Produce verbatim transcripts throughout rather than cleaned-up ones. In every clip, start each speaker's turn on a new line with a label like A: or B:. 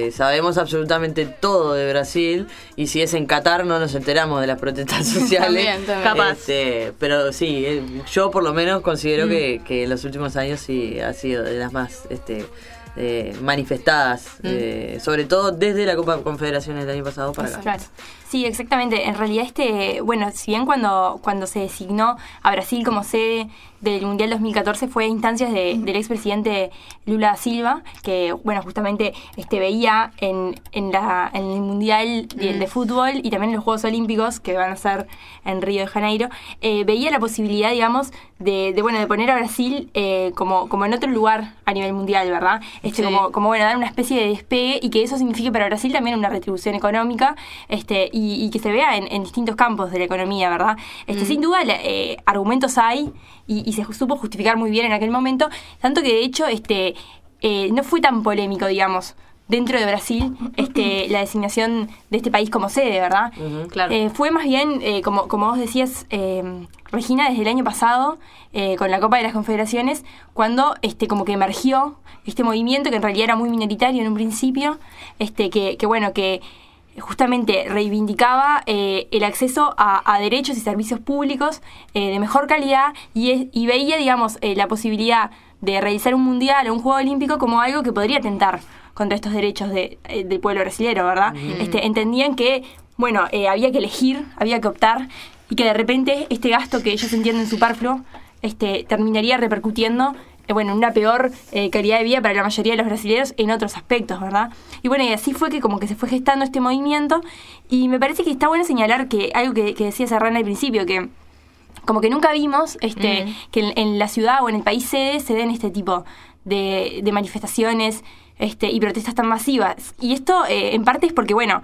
A: eh, sabemos absolutamente todo de Brasil, y si es en Qatar no nos enteramos de las protestas sociales.
B: También, también.
C: Capaz.
A: Este, pero sí, eh, yo por lo menos considero mm. que, que en los últimos años sí ha sido de las más este, eh, manifestadas, mm. eh, sobre todo desde la Copa Confederaciones del año pasado para acá.
D: Claro. Sí, exactamente. En realidad, este, bueno, si bien cuando, cuando se designó a Brasil como sede del Mundial dos mil catorce fue a instancias de, del expresidente Lula da Silva, que, bueno, justamente este, veía en, en, la, en el Mundial de, de fútbol y también en los Juegos Olímpicos, que van a ser en Río de Janeiro, eh, veía la posibilidad, digamos, de, de, bueno, de poner a Brasil eh, como, como en otro lugar a nivel mundial, ¿verdad? Este, sí. como, como, bueno, dar una especie de despegue y que eso signifique para Brasil también una retribución económica, este, y, y que se vea en, en distintos campos de la economía, ¿verdad? Este, mm. Sin duda, eh, argumentos hay y, y se supo justificar muy bien en aquel momento, tanto que de hecho este, eh, no fue tan polémico, digamos, dentro de Brasil, este, la designación de este país como sede, ¿verdad?
C: Uh-huh, claro.
D: Eh, fue más bien, eh, como, como vos decías, eh, Regina, desde el año pasado, eh, con la Copa de las Confederaciones, cuando este, como que emergió este movimiento, que en realidad era muy minoritario en un principio, este, que, que bueno, que justamente reivindicaba eh, el acceso a, a derechos y servicios públicos eh, de mejor calidad y, es, y veía, digamos, eh, la posibilidad de realizar un mundial o un juego olímpico como algo que podría atentar contra estos derechos de, eh, del pueblo brasileño, ¿verdad? Mm. Este, entendían que, bueno, eh, había que elegir, había que optar y que de repente este gasto que ellos entienden superfluo este, terminaría repercutiendo bueno, una peor eh, calidad de vida para la mayoría de los brasileños en otros aspectos, ¿verdad? Y bueno, y así fue que como que se fue gestando este movimiento y me parece que está bueno señalar que algo que, que decía Serrana al principio, que como que nunca vimos este mm. que en, en la ciudad o en el país sede se den este tipo de, de manifestaciones este, y protestas tan masivas. Y esto eh, en parte es porque, bueno,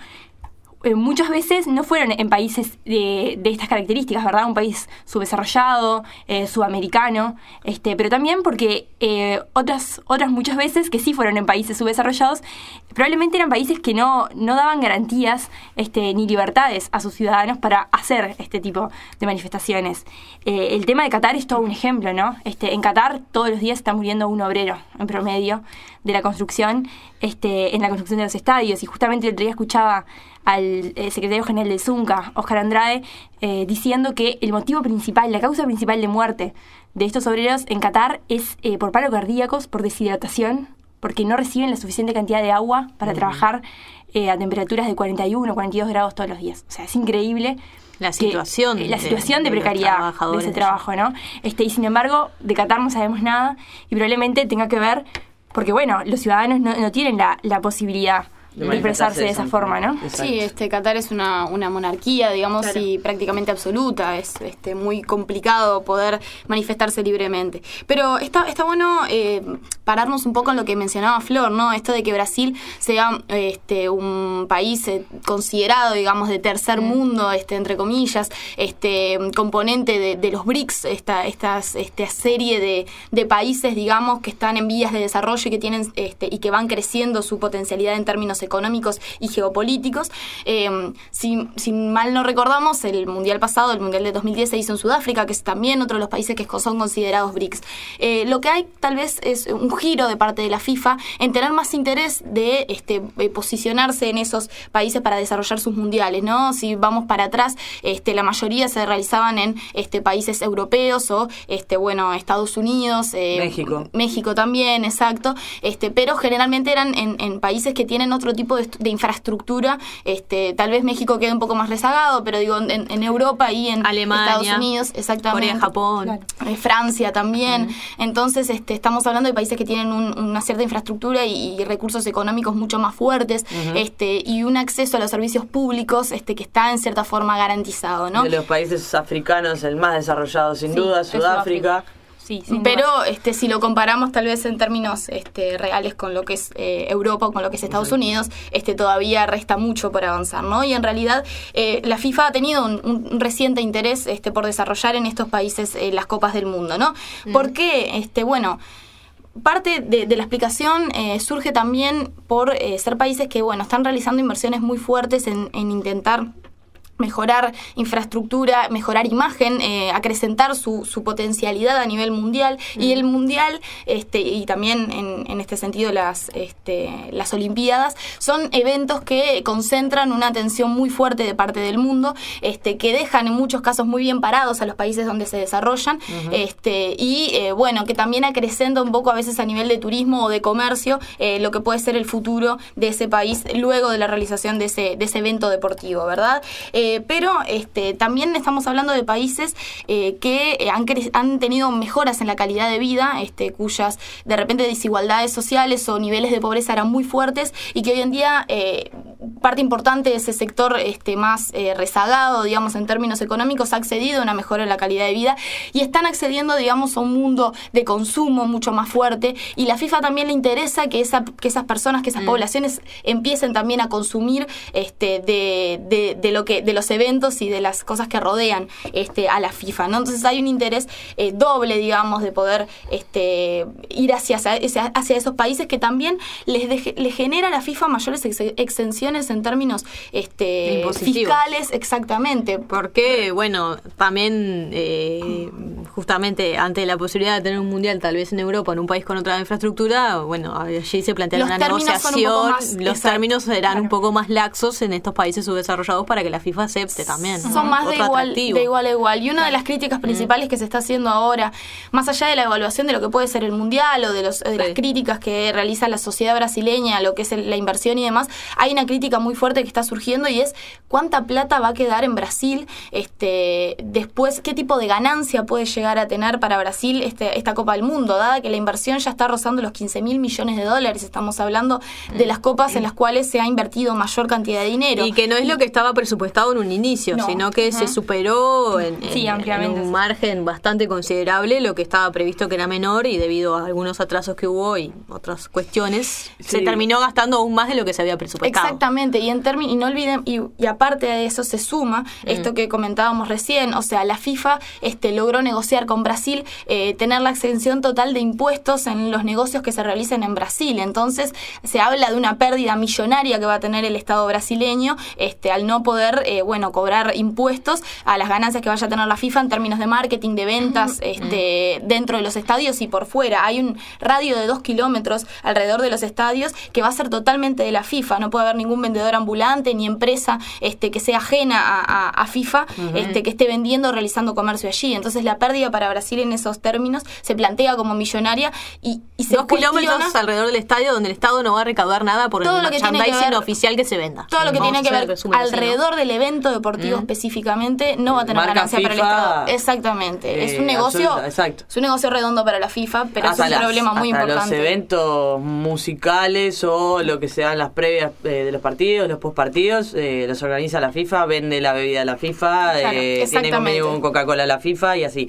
D: muchas veces no fueron en países de, de estas características, ¿verdad? Un país subdesarrollado, eh, sudamericano, este, pero también porque eh, otras, otras muchas veces que sí fueron en países subdesarrollados, probablemente eran países que no, no daban garantías este, ni libertades a sus ciudadanos para hacer este tipo de manifestaciones. Eh, el tema de Qatar es todo un ejemplo, ¿no? Este, en Qatar todos los días está muriendo un obrero en promedio de la construcción, este, en la construcción de los estadios, y justamente el otro día escuchaba al eh, secretario general del Zunca, Óscar Andrade, eh, diciendo que el motivo principal, la causa principal de muerte de estos obreros en Qatar es eh, por paro cardíacos, por deshidratación, porque no reciben la suficiente cantidad de agua para uh-huh. trabajar eh, a temperaturas de cuarenta y uno, cuarenta y dos grados todos los días. O sea, es increíble
C: la situación,
D: que,
C: de,
D: la situación de,
C: de
D: precariedad de ese trabajo, ¿no? Este, y sin embargo, de Qatar no sabemos nada y probablemente tenga que ver porque, bueno, los ciudadanos no, no tienen la, la posibilidad de expresarse de esa forma, ¿no?
B: Exacto. Sí, este Qatar es una, una monarquía, digamos, claro. y prácticamente absoluta. Es este, muy complicado poder manifestarse libremente. Pero está, está bueno eh, pararnos un poco en lo que mencionaba Flor, ¿no? Esto de que Brasil sea este, un país eh, considerado, digamos, de tercer mm. mundo, este, entre comillas, este componente de, de los B R I C S, esta, estas, esta serie de, de países, digamos, que están en vías de desarrollo y que tienen este, y que van creciendo su potencialidad en términos económicos y geopolíticos. Eh, si, si mal no recordamos, el mundial pasado, el mundial de dos mil diez, se hizo en Sudáfrica, que es también otro de los países que son considerados B R I C S. Eh, lo que hay tal vez es un giro de parte de la FIFA en tener más interés de este, eh, posicionarse en esos países para desarrollar sus mundiales, ¿no? Si vamos para atrás, este, la mayoría se realizaban en este, países europeos o, este, bueno, Estados Unidos, eh,
A: México.
B: México también, exacto, este, pero generalmente eran en, en países que tienen otro tipo de, de infraestructura. Este, tal vez México quede un poco más rezagado, pero digo, en, en Europa y en
C: Alemania,
B: Estados Unidos, exactamente.
C: Corea, Japón.
B: Claro. Eh, Francia también. Mm. Entonces, este, estamos hablando de países que tienen un, una cierta infraestructura y, y recursos económicos mucho más fuertes, uh-huh. este, y un acceso a los servicios públicos este, que está en cierta forma garantizado, ¿no?
A: De los países africanos, el más desarrollado sin sí, duda, Sudáfrica.
B: Sí, pero este, si lo comparamos tal vez en términos este, reales con lo que es eh, Europa o con lo que es Estados Exacto. Unidos, este, todavía resta mucho por avanzar, ¿no? Y en realidad eh, la FIFA ha tenido un, un reciente interés este, por desarrollar en estos países eh, las Copas del Mundo, ¿no? Mm. ¿Por qué? Este, bueno... Parte de, de la explicación eh, surge también por eh, ser países que, bueno, están realizando inversiones muy fuertes en, en intentar mejorar infraestructura, mejorar imagen, eh, acrecentar su, su potencialidad a nivel mundial. Mm. Y el mundial, este, y también en, en este sentido las, este, las Olimpiadas, son eventos que concentran una atención muy fuerte de parte del mundo, este, que dejan en muchos casos muy bien parados a los países donde se desarrollan, uh-huh. este, y eh, bueno, que también acrecenta un poco a veces a nivel de turismo o de comercio eh, lo que puede ser el futuro de ese país luego de la realización de ese, de ese evento deportivo, ¿verdad? Eh, Eh, pero este, también estamos hablando de países eh, que han, cre- han tenido mejoras en la calidad de vida, este, cuyas de repente desigualdades sociales o niveles de pobreza eran muy fuertes y que hoy en día eh, parte importante de ese sector este, más eh, rezagado, digamos, en términos económicos, ha accedido a una mejora en la calidad de vida y están accediendo, digamos, a un mundo de consumo mucho más fuerte, y la FIFA también le interesa que, esa, que esas personas, que esas mm. poblaciones empiecen también a consumir este, de, de, de lo que de los eventos y de las cosas que rodean este, a la FIFA, ¿no? Entonces hay un interés eh, doble, digamos, de poder este, ir hacia, hacia, hacia esos países que también les, de, les genera a la FIFA mayores ex, exenciones en términos este, fiscales, exactamente.
C: Porque, bueno, también eh, justamente ante la posibilidad de tener un mundial tal vez en Europa, en un país con otra infraestructura, bueno, allí se plantea una negociación, más, los exacto, términos serán claro. un poco más laxos en estos países subdesarrollados para que la FIFA acepte también.
B: Son ¿no? más de igual, de igual a igual. Y una claro. de las críticas principales mm. que se está haciendo ahora, más allá de la evaluación de lo que puede ser el mundial o de, los, de sí. las críticas que realiza la sociedad brasileña, lo que es el, la inversión y demás, hay una crítica muy fuerte que está surgiendo y es cuánta plata va a quedar en Brasil este, después, qué tipo de ganancia puede llegar a tener para Brasil este, esta Copa del Mundo, dada que la inversión ya está rozando los quince mil millones de dólares. Estamos hablando mm. de las copas mm. en las cuales se ha invertido mayor cantidad de dinero.
C: Y que no es lo que estaba presupuestado en un inicio, no. sino que uh-huh. se superó en, en,
D: sí,
C: en un margen bastante considerable lo que estaba previsto que era menor, y debido a algunos atrasos que hubo y otras cuestiones, sí. se terminó gastando aún más de lo que se había presupuestado.
B: Exactamente, y en términos, y no olviden, y, y aparte de eso se suma mm. esto que comentábamos recién, o sea, la FIFA este, logró negociar con Brasil eh, tener la exención total de impuestos en los negocios que se realicen en Brasil. Entonces se habla de una pérdida millonaria que va a tener el Estado brasileño este, al no poder eh, bueno, cobrar impuestos a las ganancias que vaya a tener la FIFA en términos de marketing, de ventas este, dentro de los estadios y por fuera. Hay un radio de dos kilómetros alrededor de los estadios que va a ser totalmente de la FIFA. No puede haber ningún vendedor ambulante ni empresa este, que sea ajena a, a, a FIFA uh-huh. este, que esté vendiendo o realizando comercio allí. Entonces la pérdida para Brasil en esos términos se plantea como millonaria y, y se
C: dos kilómetros alrededor del estadio donde el Estado no va a recaudar nada por
B: todo
C: el merchandising oficial que se venda.
B: Todo lo que Vamos tiene que ver alrededor así, ¿no? del evento deportivo mm. específicamente no va a tener Marca ganancia FIFA, para el Estado. Exactamente. Eh, es un negocio es un negocio redondo para la FIFA, pero hasta es un las, problema muy importante.
A: Los eventos musicales o lo que sean las previas eh, de los partidos, los postpartidos, eh, los organiza la FIFA, vende la bebida a la FIFA, claro, eh, tiene convenio con Coca-Cola la FIFA y así.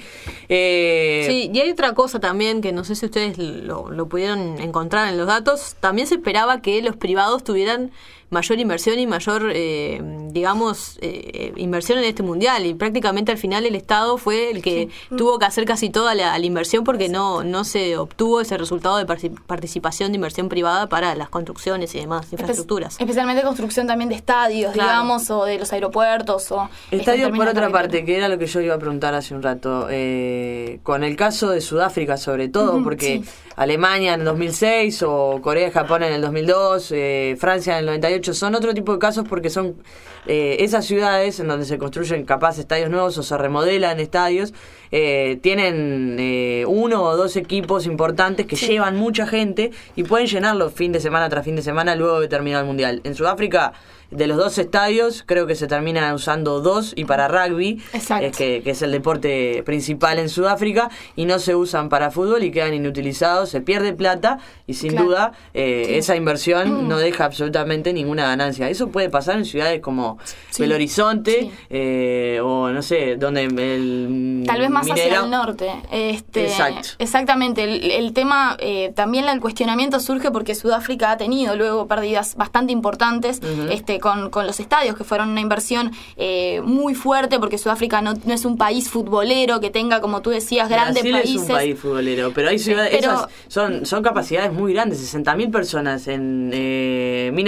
A: Eh,
C: sí, y hay otra cosa también que no sé si ustedes lo, lo pudieron encontrar en los datos. También se esperaba que los privados tuvieran mayor inversión y mayor, eh, digamos, eh, inversión en este mundial, y prácticamente al final el Estado fue el que sí. tuvo que hacer casi toda la, la inversión porque no no se obtuvo ese resultado de participación de inversión privada para las construcciones y demás infraestructuras.
B: Especialmente construcción también de estadios, claro. digamos, o de los aeropuertos. o
A: Estadios, por otra parte, que era lo que yo iba a preguntar hace un rato, eh, con el caso de Sudáfrica sobre todo, uh-huh, porque sí. Alemania en el dos mil seis o Corea y Japón en el dos mil dos, eh, Francia en el noventa y ocho, son otro tipo de casos porque son eh, esas ciudades en donde se construyen capaz estadios nuevos o se remodelan estadios, eh, tienen eh, uno o dos equipos importantes que sí. llevan mucha gente y pueden llenarlos fin de semana tras fin de semana luego de terminar el mundial. En Sudáfrica, de los dos estadios, creo que se terminan usando dos, y para rugby, eh, que, que es el deporte principal en Sudáfrica, y no se usan para fútbol y quedan inutilizados, se pierde plata y sin claro. duda eh, sí. esa inversión mm. no deja absolutamente ninguna ganancia. Eso puede pasar en ciudades como sí. Belo Horizonte sí. eh, o no sé, donde el
B: tal vez más
A: minero.
B: Hacia el norte. Este,
A: Exacto.
B: Exactamente. El, el tema, eh, también el cuestionamiento surge porque Sudáfrica ha tenido luego pérdidas bastante importantes uh-huh. este Con, con los estadios, que fueron una inversión eh, muy fuerte, porque Sudáfrica no, no es un país futbolero que tenga, como tú decías, grandes
A: Brasil
B: países.
A: Es un país futbolero, pero hay ciudades, pero, esas son, son capacidades muy grandes, sesenta mil personas en eh, Minas Gerais,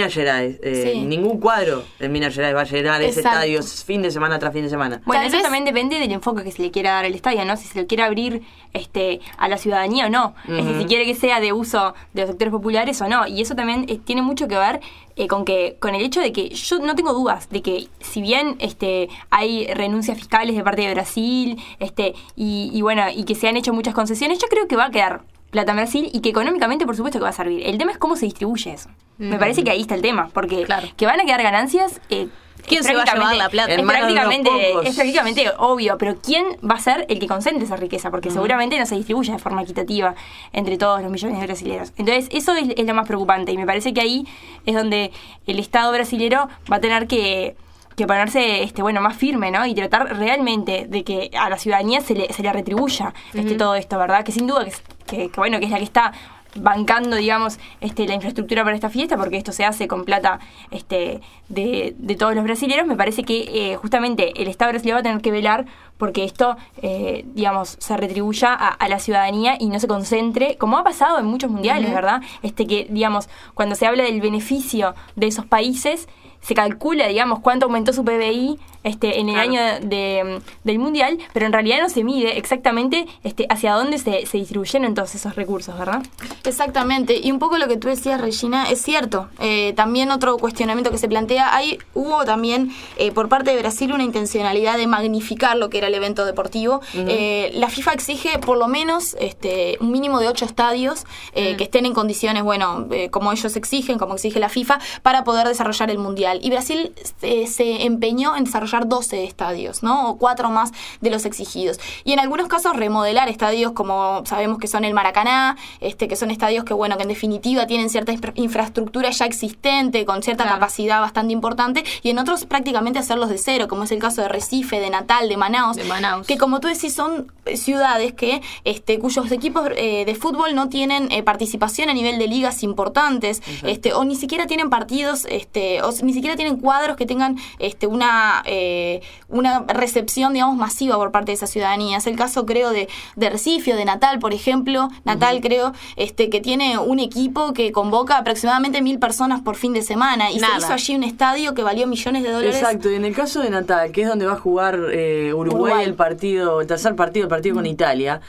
A: Gerais. Eh,
B: Sí.
A: Ningún cuadro en Minas Gerais va a llenar ese
B: Exacto.
A: estadio fin de semana tras fin de semana.
D: Bueno,
B: Tal
D: eso
B: vez-
D: también depende del enfoque que se le quiera dar al estadio, ¿no? Si se le quiere abrir este a la ciudadanía o no. Es decir, si quiere que sea de uso de los sectores populares o no. Y eso también eh, tiene mucho que ver eh, con que con el hecho de que yo no tengo dudas de que si bien este hay renuncias fiscales de parte de Brasil, este y, y bueno, y que se han hecho muchas concesiones, yo creo que va a quedar plata en Brasil y que económicamente por supuesto que va a servir. El tema es cómo se distribuye eso. Me parece que ahí está el tema, porque
C: Claro.
D: que van a quedar ganancias... Eh,
C: ¿Quién
D: es
C: se va a
D: prácticamente-
C: llevar la plata?
D: Es
A: En manos de unos
D: prácticamente,
A: pocos.
D: es prácticamente obvio, pero ¿quién va a ser el que concentre esa riqueza? Porque seguramente no se distribuye de forma equitativa entre todos los millones de brasileños. Entonces, eso es, es lo más preocupante y me parece que ahí es donde el Estado brasilero va a tener que, que ponerse este bueno más firme, ¿no? Y tratar realmente de que a la ciudadanía se le, se le retribuya este todo esto, ¿verdad? Que sin duda que, es- que, que, bueno, que es la que está bancando, digamos, este la infraestructura para esta fiesta, porque esto se hace con plata este de, de todos los brasileños. Me parece que eh, justamente el Estado brasileño va a tener que velar porque esto, eh, digamos, se retribuya a, a la ciudadanía y no se concentre, como ha pasado en muchos mundiales, ¿verdad? Este que, digamos, cuando se habla del beneficio de esos países, se calcula, digamos, cuánto aumentó su P B I este, en el
C: Claro.
D: año de, de- del mundial, pero en realidad no se mide exactamente este, hacia dónde se, se distribuyeron todos esos recursos, ¿verdad?
B: Exactamente, y un poco lo que tú decías, Regina, es cierto. Eh, también otro cuestionamiento que se plantea, hay, hubo también eh, por parte de Brasil una intencionalidad de magnificar lo que era el evento deportivo. Eh, la FIFA exige por lo menos este, un mínimo de ocho estadios eh, que estén en condiciones, bueno, eh, como ellos exigen, como exige la FIFA, para poder desarrollar el mundial. Y Brasil eh, se empeñó en desarrollar doce estadios, ¿no? O cuatro más de los exigidos. Y en algunos casos remodelar estadios como sabemos que son el Maracaná, este, que son estadios que, bueno, que en definitiva tienen cierta infra- infraestructura ya existente, con cierta
C: Claro.
B: capacidad bastante importante, y en otros prácticamente hacerlos de cero, como es el caso de Recife, de Natal, de Manaus,
C: De Manaus.
B: que como tú decís son eh, ciudades que este, cuyos equipos eh, de fútbol no tienen eh, participación a nivel de ligas importantes, este, o ni siquiera tienen partidos, este, o ni siquiera tienen cuadros que tengan este, una, eh, una recepción, digamos, masiva por parte de esa ciudadanía. Es el caso, creo, de, de Recife o de Natal, por ejemplo. Natal, creo, este, que tiene un equipo que convoca aproximadamente mil personas por fin de semana, y
C: Nada.
B: se hizo allí un estadio que valió millones de dólares.
A: Exacto, y en el caso de Natal, que es donde va a jugar eh, Uruguay,
B: Uruguay.
A: el partido, el tercer partido, el partido con Italia,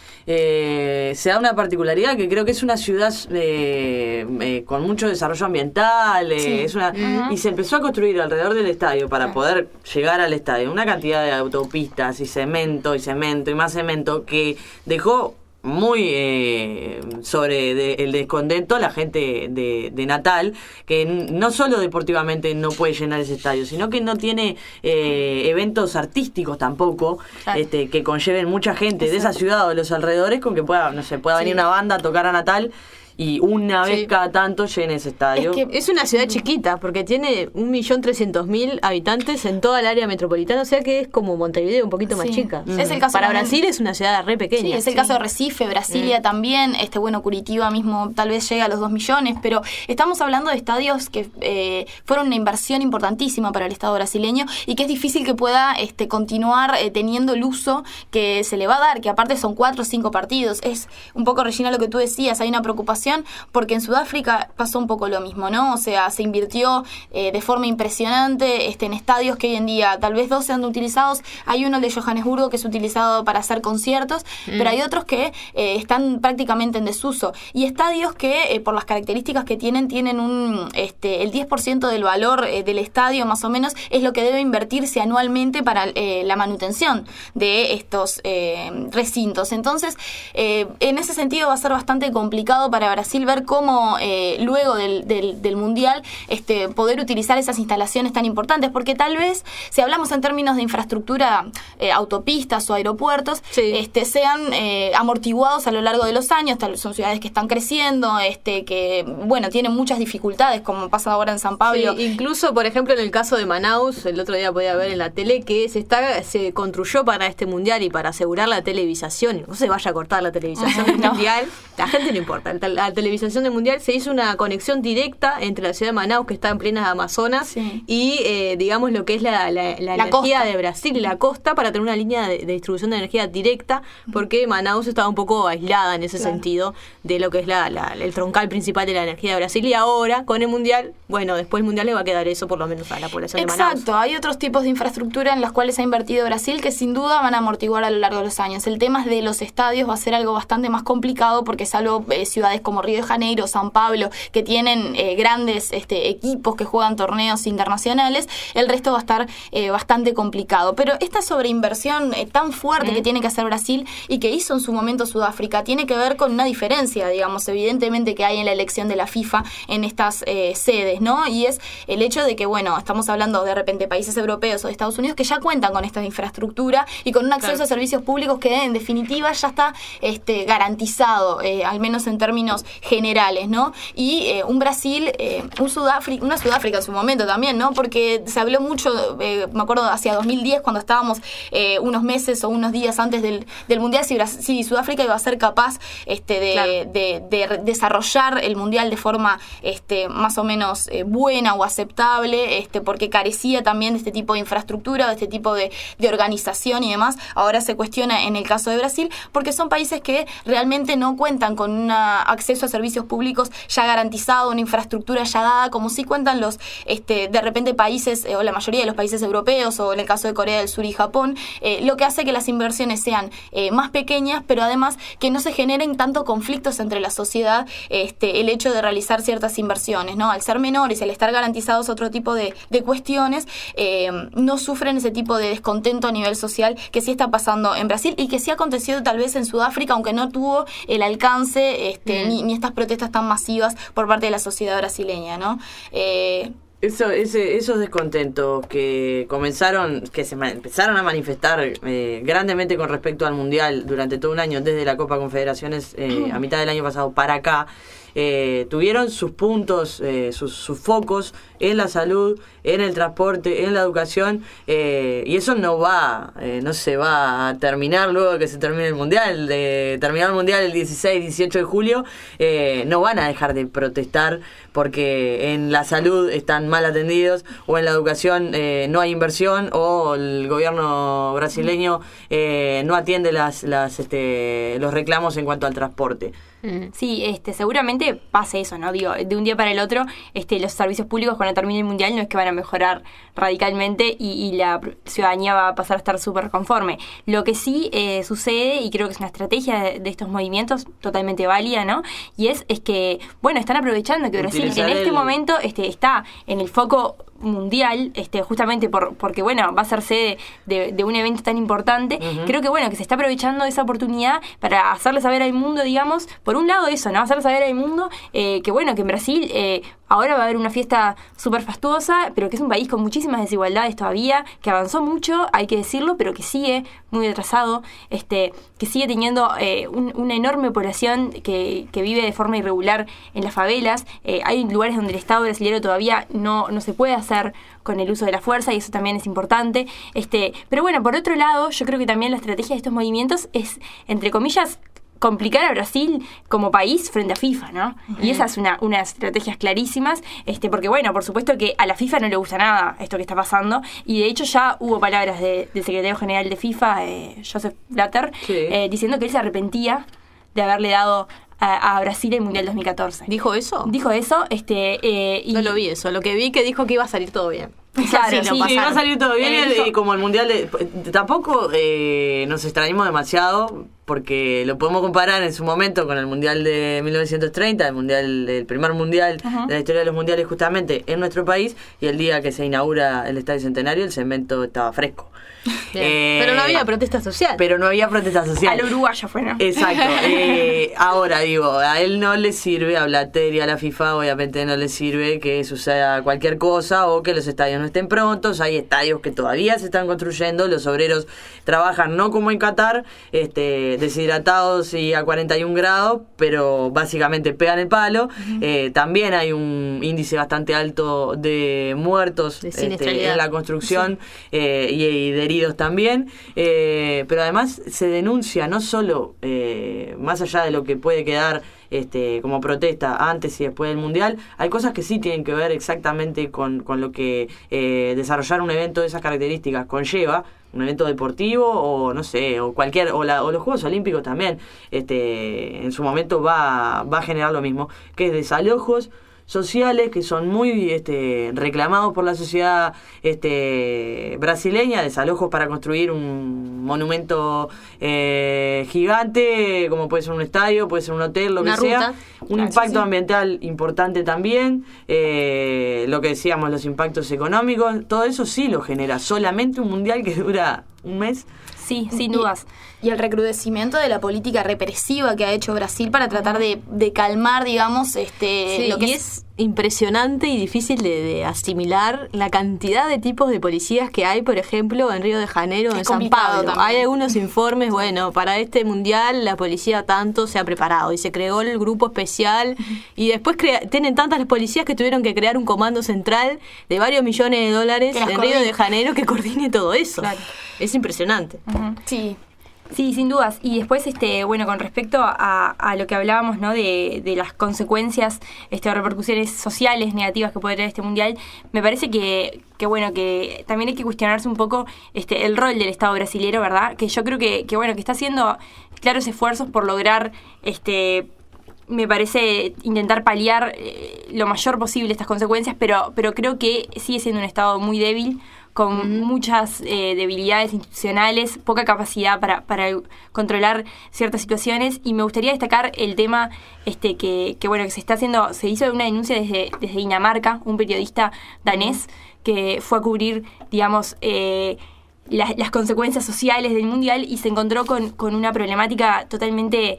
A: eh, se da una particularidad que creo que es una ciudad eh, eh, con mucho desarrollo ambiental, eh,
B: Sí.
A: es una y se empezó a construir alrededor del estadio para poder llegar al estadio una cantidad de autopistas y cemento y cemento y más cemento que dejó muy eh, sobre de- el descontento a la gente de, de Natal, que n- no solo deportivamente no puede llenar ese estadio, sino que no tiene eh, eventos artísticos tampoco,
B: Claro.
A: este, que conlleven mucha gente de esa ciudad o de los alrededores, con que pueda, no sé, pueda venir una banda a tocar a Natal y una vez
C: Sí.
A: cada tanto llene ese estadio.
B: Es que-
C: Es una ciudad chiquita, porque tiene un millón trescientos mil habitantes en toda el área metropolitana, o sea que es como Montevideo, un poquito más
B: Sí.
C: chica.
B: Es el caso
C: Para
B: también-
C: Brasil es una ciudad re pequeña.
B: Sí, es el caso de Recife, Brasilia también, este bueno, Curitiba mismo tal vez llega a los dos millones, pero estamos hablando de estadios que eh, fueron una inversión importantísima para el Estado brasileño y que es difícil que pueda este, continuar eh, teniendo el uso que se le va a dar, que aparte son cuatro o cinco partidos. Es un poco, Regina, lo que tú decías, hay una preocupación porque en Sudáfrica pasó un poco lo mismo, ¿no? O sea, se invirtió eh, de forma impresionante este, en estadios que hoy en día tal vez dos sean utilizados. Hay uno, el de Johannesburgo, que es utilizado para hacer conciertos, pero hay otros que eh, están prácticamente en desuso. Y estadios que, eh, por las características que tienen, tienen un este el diez por ciento del valor eh, del estadio, más o menos, es lo que debe invertirse anualmente para eh, la manutención de estos eh, recintos. Entonces, eh, en ese sentido va a ser bastante complicado para Brasil ver cómo eh, luego del, del, del Mundial este, poder utilizar esas instalaciones tan importantes, porque tal vez, si hablamos en términos de infraestructura, eh, autopistas o aeropuertos,
C: Sí.
B: este, sean eh, amortiguados a lo largo de los años. Tal, son ciudades que están creciendo, este, que bueno, tienen muchas dificultades, como pasa ahora en San Pablo.
C: Sí, incluso, por ejemplo, en el caso de Manaus, el otro día podía ver en la tele que se está se construyó para este mundial y para asegurar la televisación. No se vaya a cortar la televisación del
B: No.
C: mundial. La gente no importa. La, la televisación del Mundial, se hizo una conexión directa entre la ciudad de Manaus, que está en plenas Amazonas, sí. y, eh, digamos, lo que es la, la, la, la energía costa. de Brasil y la costa, para tener una línea de, de distribución de energía directa, porque Manaus estaba un poco aislada en ese claro. sentido de lo que es la, la, el troncal principal de la energía de Brasil. Y ahora, con el Mundial, bueno, después del Mundial le va a quedar eso, por lo menos a la población
B: Exacto.
C: de Manaus.
B: Exacto, hay otros tipos de infraestructura en las cuales ha invertido Brasil que sin duda van a amortiguar a lo largo de los años. El tema de los estadios va a ser algo bastante más complicado, porque salvo eh, ciudades como Río de Janeiro, San Pablo, que tienen eh, grandes este, equipos que juegan torneos internacionales, el resto va a estar eh, bastante complicado. Pero esta sobreinversión eh, tan fuerte mm. que tiene que hacer Brasil y que hizo en su momento Sudáfrica tiene que ver con una diferencia, digamos, evidentemente que hay en la elección de la FIFA en estas eh, sedes, ¿no? Y es el hecho de que, bueno, estamos hablando de repente de países europeos o de Estados Unidos que ya cuentan con esta infraestructura y con un acceso claro. a servicios públicos que en definitiva ya está este, garantizado, eh, al menos en términos generales, ¿no? Y eh, un Brasil, eh, un Sudáfrica, una Sudáfrica en su momento también, ¿no? Porque se habló mucho, eh, me acuerdo hacia dos mil diez, cuando estábamos eh, unos meses o unos días antes del, del Mundial, si, Brasil, si Sudáfrica iba a ser capaz este, de, claro. de, de, de desarrollar el Mundial de forma este, más o menos eh, buena o aceptable, este, porque carecía también de este tipo de infraestructura, de este tipo de, de organización y demás. Ahora se cuestiona en el caso de Brasil, porque son países que realmente no cuentan con un acceso a servicios públicos ya garantizado, una infraestructura ya dada, como sí cuentan los, este, de repente, países, eh, o la mayoría de los países europeos, o en el caso de Corea del Sur y Japón, eh, lo que hace que las inversiones sean eh, más pequeñas, pero además que no se generen tanto conflictos entre la sociedad, este, el hecho de realizar ciertas inversiones, ¿no? Al ser menores y al estar garantizados otro tipo de, de cuestiones, eh, no sufren ese tipo de descontento a nivel social que sí está pasando en Brasil y que sí ha acontecido tal vez en Sudáfrica, aunque no tuvo el alcance este, mm. ni, ni estas protestas tan masivas por parte de la sociedad brasileña, ¿no? Eh,
A: Eso, ese, esos descontentos que comenzaron, que se ma- empezaron a manifestar eh, grandemente con respecto al Mundial durante todo un año, desde la Copa Confederaciones eh, a mitad del año pasado para acá, eh, tuvieron sus puntos, eh, sus, sus focos en la salud, en el transporte, en la educación, eh, y eso no va, eh, no se va a terminar luego de que se termine el Mundial. De terminar el Mundial el dieciséis, dieciocho de julio, eh, no van a dejar de protestar porque en la salud están mal atendidos, o en la educación eh, no hay inversión, o el gobierno brasileño eh, no atiende las, las este, los reclamos en cuanto al transporte.
D: Sí, este, seguramente pase eso, ¿no? Digo, de un día para el otro, este, los servicios públicos cuando termine el Mundial no es que van a mejorar radicalmente y, y la ciudadanía va a pasar a estar súper conforme. Lo que sí eh, sucede, y creo que es una estrategia de, de estos movimientos totalmente válida, ¿no? Y es, es que, bueno, están aprovechando que Brasil en este el... momento este, está en el foco mundial, este, justamente por porque bueno, va a ser sede de, de un evento tan importante. Uh-huh. Creo que bueno, que se está aprovechando esa oportunidad para hacerle saber al mundo, digamos, por un lado eso, ¿no? Hacerle saber al mundo eh, que bueno, que en Brasil eh, ahora va a haber una fiesta súper fastuosa, pero que es un país con muchísimas desigualdades todavía, que avanzó mucho, hay que decirlo, pero que sigue muy atrasado, este, que sigue teniendo eh, un, una enorme población que, que vive de forma irregular en las favelas. Eh, hay lugares donde el Estado brasileño todavía no, no se puede hacer con el uso de la fuerza, y eso también es importante. Este, pero bueno, por otro lado, yo creo que también la estrategia de estos movimientos es, entre comillas, complicar a Brasil como país frente a FIFA, ¿no? Uh-huh. Y esa es una unas estrategias clarísimas, este, porque bueno, por supuesto que a la FIFA no le gusta nada esto que está pasando, y de hecho ya hubo palabras de, del secretario general de FIFA, eh, Joseph Blatter, sí. eh, diciendo que él se arrepentía de haberle dado a, a Brasil el Mundial dos mil catorce.
C: ¿Dijo eso?
D: Dijo eso, este, eh, y
C: no lo vi eso, lo que vi que dijo que iba a salir todo bien.
A: Claro, sí, no sí, va a salir todo bien, eh, y, y como el Mundial de, tampoco eh, nos extrañamos demasiado, porque lo podemos comparar en su momento con el Mundial de mil novecientos treinta, el mundial el primer Mundial uh-huh. de la historia de los Mundiales justamente en nuestro país, y el día que se inaugura el Estadio Centenario el cemento estaba fresco.
C: Eh, pero no había protesta social.
A: Pero no había protesta social.
D: Al uruguayo fue, ¿no?
A: Exacto. Eh, ahora digo, a él no le sirve, a Blatter y a la FIFA obviamente no le sirve que suceda cualquier cosa o que los estadios no estén prontos. Hay estadios que todavía se están construyendo, los obreros trabajan no como en Qatar, este, deshidratados y a cuarenta y un grados, pero básicamente pegan el palo. Uh-huh. Eh, también hay un índice bastante alto de muertos
C: de
A: este, en la construcción, sí. eh, y, y de heridos también, eh, pero además se denuncia no solo, eh, más allá de lo que puede quedar este, como protesta antes y después del Mundial, hay cosas que sí tienen que ver exactamente con, con lo que eh, desarrollar un evento de esas características conlleva, un evento deportivo o no sé, o cualquier, o, la, o los Juegos Olímpicos también, este, en su momento va, va a generar lo mismo, que es desalojos sociales que son muy este, reclamados por la sociedad este, brasileña, desalojos para construir un monumento eh, gigante, como puede ser un estadio, puede ser un hotel, lo
B: Una
A: que sea.
B: ruta.
A: Un
B: Claro,
A: impacto
B: sí, sí.
A: ambiental importante también, eh, lo que decíamos, los impactos económicos, todo eso sí lo genera solamente un mundial que dura un mes.
D: Sí, sin dudas.
B: Y el recrudecimiento de la política represiva que ha hecho Brasil para tratar de, de calmar, digamos, este
C: Sí,
B: lo que
C: y
B: es...
C: es impresionante y difícil de, de asimilar la cantidad de tipos de policías que hay, por ejemplo, en Río de Janeiro,
B: Es
C: en San
B: complicado
C: Pablo.
B: también.
C: Hay algunos informes, bueno, para este mundial la policía tanto se ha preparado y se creó el grupo especial y después crea- tienen tantas las policías que tuvieron que crear un comando central de varios millones de dólares
B: Que las
C: en Río
B: coordine.
C: de Janeiro que coordine todo eso.
D: Claro.
C: Es impresionante.
D: Ujú.
B: Sí,
D: Sí, sin dudas. Y después, este, bueno, con respecto a, a lo que hablábamos, ¿no? De, de las consecuencias, este, o repercusiones sociales negativas que puede tener este mundial, me parece que, que bueno, que también hay que cuestionarse un poco, este, el rol del Estado brasilero, ¿verdad? Que yo creo que, que bueno, que está haciendo claros esfuerzos por lograr, este, me parece intentar paliar eh, lo mayor posible estas consecuencias, pero, pero creo que sigue siendo un Estado muy débil, con
C: Ujú.
D: muchas eh, debilidades institucionales, poca capacidad para, para controlar ciertas situaciones, y me gustaría destacar el tema este que, que bueno que se está haciendo, se hizo una denuncia desde, desde Dinamarca, un periodista danés que fue a cubrir, digamos, eh, las, las consecuencias sociales del mundial y se encontró con, con una problemática totalmente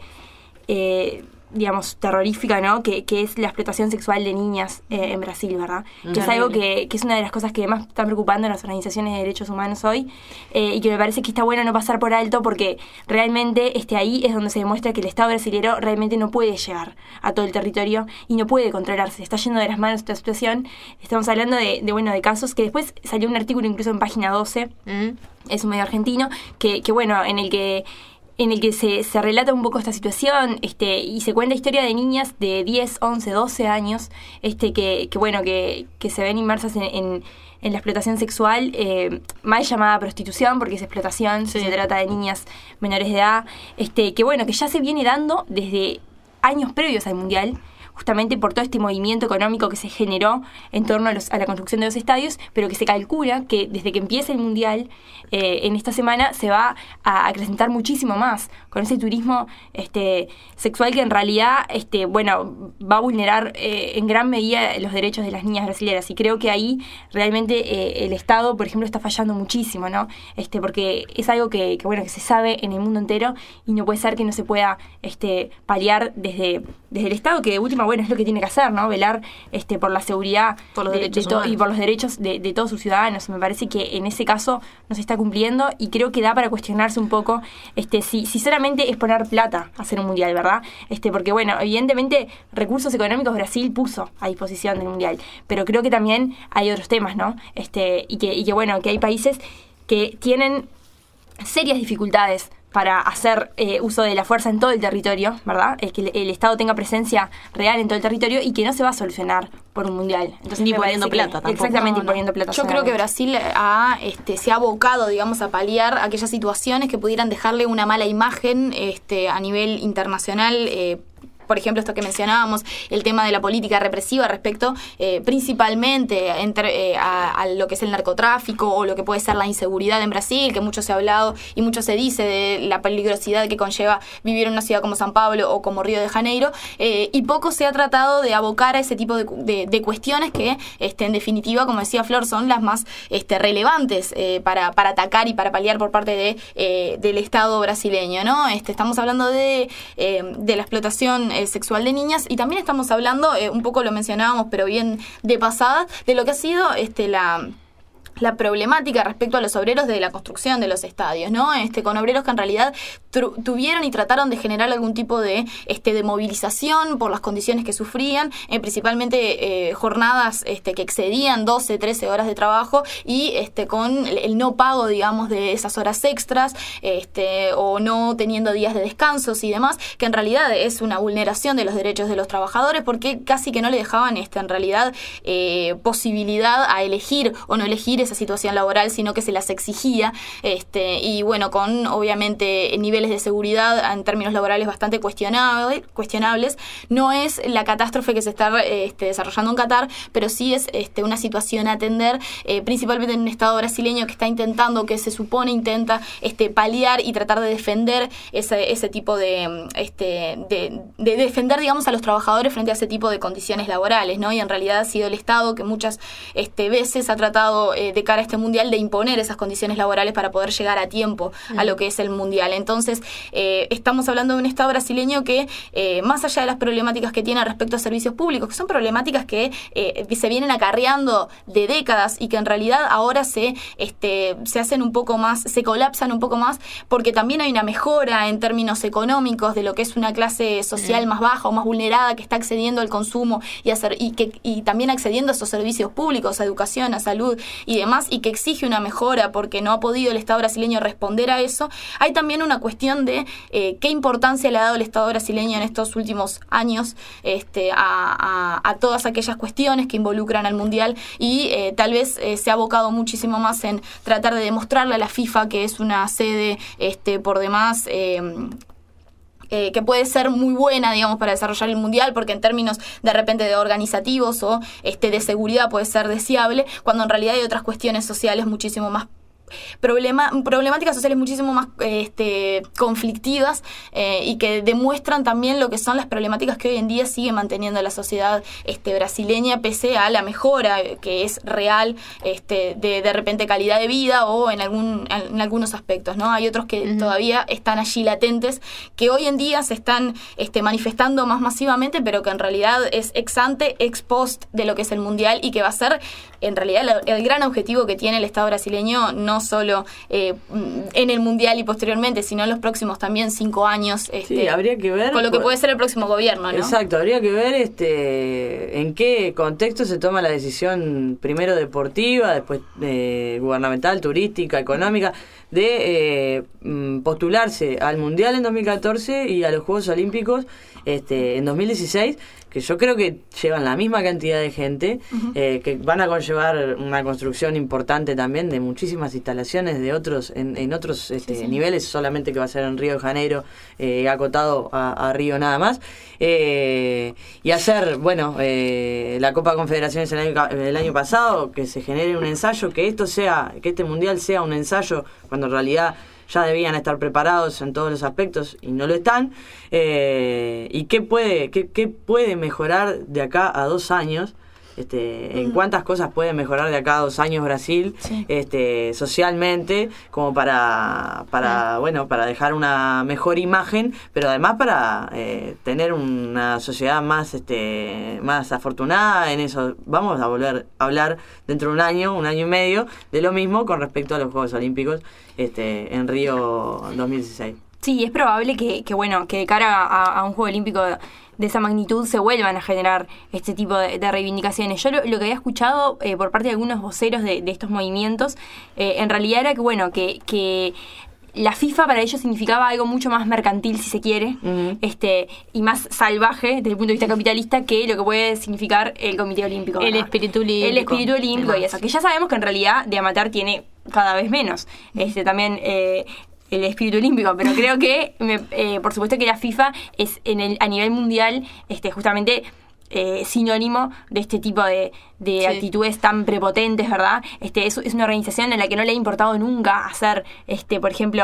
D: eh, digamos, terrorífica, ¿no? Que, que es la explotación sexual de niñas eh, en Brasil, ¿verdad? Que es algo que, que es una de las cosas que más están preocupando a las organizaciones de derechos humanos hoy, eh, y que me parece que está bueno no pasar por alto, porque realmente este, ahí es donde se demuestra que el Estado brasileño realmente no puede llegar a todo el territorio y no puede controlarse, está yendo de las manos esta situación. Estamos hablando de, de, bueno, de casos que después salió un artículo incluso en Página doce,
C: Mm.
D: es un medio argentino, que, que bueno, en el que en el que se, se relata un poco esta situación, este, y se cuenta historia de niñas de diez, once, doce años, este, que, que bueno, que, que se ven inmersas en, en, en la explotación sexual, eh, mal llamada prostitución, porque es explotación,
C: Sí.
D: se trata de niñas menores de edad, este, que bueno, que ya se viene dando desde años previos al Mundial, justamente por todo este movimiento económico que se generó en torno a, los, a la construcción de los estadios, pero que se calcula que desde que empiece el Mundial, eh, en esta semana se va a acrecentar muchísimo más con ese turismo este, sexual que en realidad este, bueno, va a vulnerar eh, en gran medida los derechos de las niñas brasileñas. Y creo que ahí realmente eh, el Estado, por ejemplo, está fallando muchísimo, ¿no? Este, porque es algo que, que, bueno, que se sabe en el mundo entero y no puede ser que no se pueda este, paliar desde, desde el Estado, que de última, bueno, es lo que tiene que hacer, ¿no? Velar este, por la seguridad
C: Por los
D: de,
C: derechos
D: de to-
C: humanos.
D: y por los derechos de, de todos sus ciudadanos. Me parece que en ese caso no se está cumpliendo y creo que da para cuestionarse un poco este, si, si solamente es poner plata a hacer un mundial, ¿verdad? Este, porque, bueno, evidentemente recursos económicos Brasil puso a disposición del mundial, pero creo que también hay otros temas, ¿no? Este, y que, y que bueno, que hay países que tienen serias dificultades para hacer eh, uso de la fuerza en todo el territorio, ¿verdad? Es que el, el Estado tenga presencia real en todo el territorio y que no se va a solucionar por un mundial. Entonces,
C: Ni
D: me
C: poniendo
D: parece que-
C: plata tampoco.
D: Exactamente,
B: No,
D: y
B: no.
D: poniendo plata.
B: Yo creo que
D: solamente.
B: Brasil ha, este, se ha abocado, digamos, a paliar aquellas situaciones que pudieran dejarle una mala imagen este, a nivel internacional. Eh, por ejemplo, esto que mencionábamos, el tema de la política represiva respecto eh, principalmente entre, eh, a, a lo que es el narcotráfico o lo que puede ser la inseguridad en Brasil, que mucho se ha hablado y mucho se dice de la peligrosidad que conlleva vivir en una ciudad como San Pablo o como Río de Janeiro, eh, y poco se ha tratado de abocar a ese tipo de, de, de cuestiones que, este, en definitiva, como decía Flor, son las más este, relevantes eh, para, para atacar y para paliar por parte de, eh, del Estado brasileño, ¿no? Este, estamos hablando de, eh, de la explotación eh, sexual de niñas y también estamos hablando, eh, un poco lo mencionábamos, pero bien de pasada, de lo que ha sido este, la... la problemática respecto a los obreros de la construcción de los estadios, ¿no? Este, con obreros que en realidad tru- tuvieron y trataron de generar algún tipo de, este, de movilización por las condiciones que sufrían, eh, principalmente eh, jornadas este, que excedían doce, trece horas de trabajo y este, con el, el no pago, digamos, de esas horas extras, este, o no teniendo días de descansos y demás, que en realidad es una vulneración de los derechos de los trabajadores porque casi que no le dejaban este, en realidad eh, posibilidad a elegir o no elegir esa situación laboral, sino que se las exigía, este, y bueno, con obviamente niveles de seguridad en términos laborales bastante cuestionable, cuestionables. No es la catástrofe que se está este, desarrollando en Qatar, pero sí es este, una situación a atender, eh, principalmente en un Estado brasileño que está intentando, que se supone intenta este, paliar y tratar de defender ese, ese tipo de, este, de, de defender, digamos, a los trabajadores frente a ese tipo de condiciones laborales, ¿no? Y en realidad ha sido el Estado que muchas este, veces ha tratado eh, de cara a este mundial de imponer esas condiciones laborales para poder llegar a tiempo a lo que es el mundial. Entonces, eh, estamos hablando de un Estado brasileño que, eh, más allá de las problemáticas que tiene respecto a servicios públicos, que son problemáticas que eh, se vienen acarreando de décadas y que en realidad ahora se, este, se hacen un poco más, se colapsan un poco más, porque también hay una mejora en términos económicos de lo que es una clase social más baja o más vulnerada que está accediendo al consumo y, hacer, y, que, y también accediendo a esos servicios públicos, a educación, a salud y demás, y que exige una mejora porque no ha podido el Estado brasileño responder a eso. Hay también una cuestión de eh, qué importancia le ha dado el Estado brasileño en estos últimos años este, a, a, a todas aquellas cuestiones que involucran al Mundial y eh, tal vez eh, se ha abocado muchísimo más en tratar de demostrarle a la FIFA que es una sede este, por demás eh, Eh, que puede ser muy buena, digamos, para desarrollar el mundial, porque en términos de repente de organizativos o este, de seguridad puede ser deseable, cuando en realidad hay otras cuestiones sociales muchísimo más Problema, problemáticas sociales muchísimo más este, conflictivas eh, y que demuestran también lo que son las problemáticas que hoy en día sigue manteniendo la sociedad este, brasileña, pese a la mejora que es real este, de, de repente calidad de vida o en, algún, en algunos aspectos, ¿no? Hay otros que uh-huh. todavía están allí latentes, que hoy en día se están este, manifestando más masivamente, pero que en realidad es ex ante, ex post de lo que es el mundial y que va a ser en realidad el, el gran objetivo que tiene el Estado brasileño, no solo eh, en el mundial y posteriormente, sino en los próximos también cinco años. Este,
A: sí, habría que ver
B: con lo que puede ser el próximo gobierno, ¿no?
A: Exacto, habría que ver este en qué contexto se toma la decisión, primero deportiva, después eh, gubernamental, turística, económica, de eh, postularse al mundial en dos mil catorce y a los Juegos Olímpicos este, en dos mil dieciséis, que yo creo que llevan la misma cantidad de gente, uh-huh. eh, que van a conllevar una construcción importante también de muchísimas instalaciones de otros en, en otros este, sí, sí. niveles, solamente que va a ser en Río de Janeiro, eh, acotado a, a Río nada más, eh, y hacer, bueno, eh, la Copa Confederaciones el año, el año pasado, que se genere un ensayo, que esto sea, que este mundial sea un ensayo, cuando en realidad ya debían estar preparados en todos los aspectos y no lo están, eh, y qué puede, qué, qué puede mejorar de acá a dos años, este, en cuántas cosas puede mejorar de acá a dos años Brasil, sí. este, socialmente, como para, para, bueno, para dejar una mejor imagen, pero además para eh, tener una sociedad más, este, más afortunada en eso. Vamos a volver a hablar dentro de un año, un año y medio, de lo mismo con respecto a los Juegos Olímpicos este, en Río dos mil dieciséis.
D: Sí, es probable que, que bueno, que de cara a, a un Juego Olímpico de esa magnitud se vuelvan a generar este tipo de, de reivindicaciones. Yo lo, lo que había escuchado eh, por parte de algunos voceros de, de estos movimientos, eh, en realidad era que, bueno, que, que la FIFA para ellos significaba algo mucho más mercantil, si se quiere, uh-huh. este y más salvaje desde el punto de vista capitalista que lo que puede significar el Comité Olímpico.
C: El ¿verdad? espíritu olímpico.
D: El espíritu olímpico y eso, que ya sabemos que en realidad de amateur tiene cada vez menos. Este también... Eh, el espíritu olímpico, pero creo que me, eh, por supuesto que la FIFA es en el a nivel mundial este justamente eh, sinónimo de este tipo de, de sí. actitudes tan prepotentes, ¿verdad? Este es, es una organización en la que no le ha importado nunca hacer, este por ejemplo,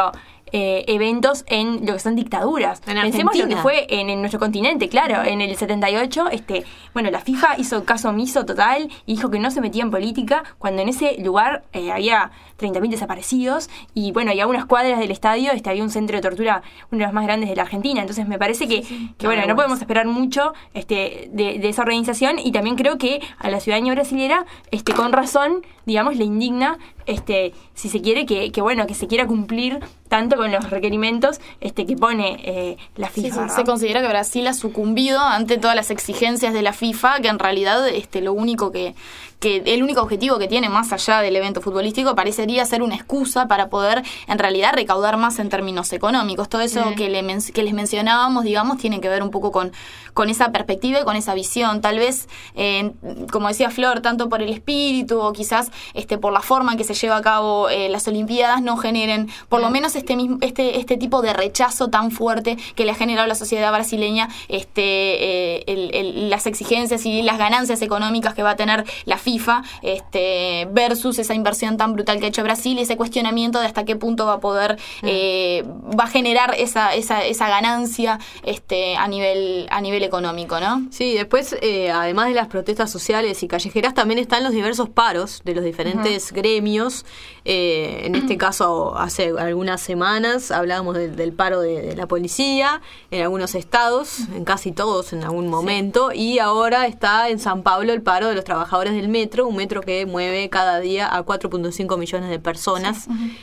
D: eh, eventos en lo que son dictaduras.
C: En
D: Pensemos
C: Argentina.
D: lo que fue en, en nuestro continente, claro, en el setenta y ocho, este, bueno, la FIFA hizo caso omiso total y dijo que no se metía en política, cuando en ese lugar eh, había treinta mil desaparecidos y bueno, y a unas cuadras del estadio este, había un centro de tortura, uno de los más grandes de la Argentina. Entonces me parece que, sí, sí. que bueno, no podemos esperar mucho este, de, de esa organización, y también creo que a la ciudadanía brasilera, este, con razón, digamos, le indigna, este, si se quiere, que, que bueno, que se quiera cumplir tanto con los requerimientos este, que pone eh, la FIFA.
B: Sí, sí,
D: ¿no?
B: se considera que Brasil ha sucumbido ante todas las exigencias de la FIFA, que en realidad este, lo único que, que el único objetivo que tiene más allá del evento futbolístico parecería ser una excusa para poder en realidad recaudar más en términos económicos. Todo eso mm. que, le men- que les mencionábamos, digamos, tiene que ver un poco con, con esa perspectiva y con esa visión. Tal vez, eh, como decía Flor, tanto por el espíritu o quizás este, por la forma en que se lleva a cabo eh, las Olimpiadas, no generen por lo menos este mismo este este tipo de rechazo tan fuerte que le ha generado a la sociedad brasileña este eh, el, el, las exigencias y las ganancias económicas que va a tener la FIFA este versus esa inversión tan brutal que ha hecho Brasil, y ese cuestionamiento de hasta qué punto va a poder eh, va a generar esa esa esa ganancia este a nivel a nivel económico, ¿no?
C: Sí, después eh, además de las protestas sociales y callejeras, también están los diversos paros de los diferentes uh-huh. gremios. Eh, en este caso, hace algunas semanas hablábamos de, del paro de, de la policía en algunos estados, en casi todos en algún momento, sí. y ahora está en San Pablo el paro de los trabajadores del metro, un metro que mueve cada día a cuatro punto cinco millones de personas. Sí. Uh-huh.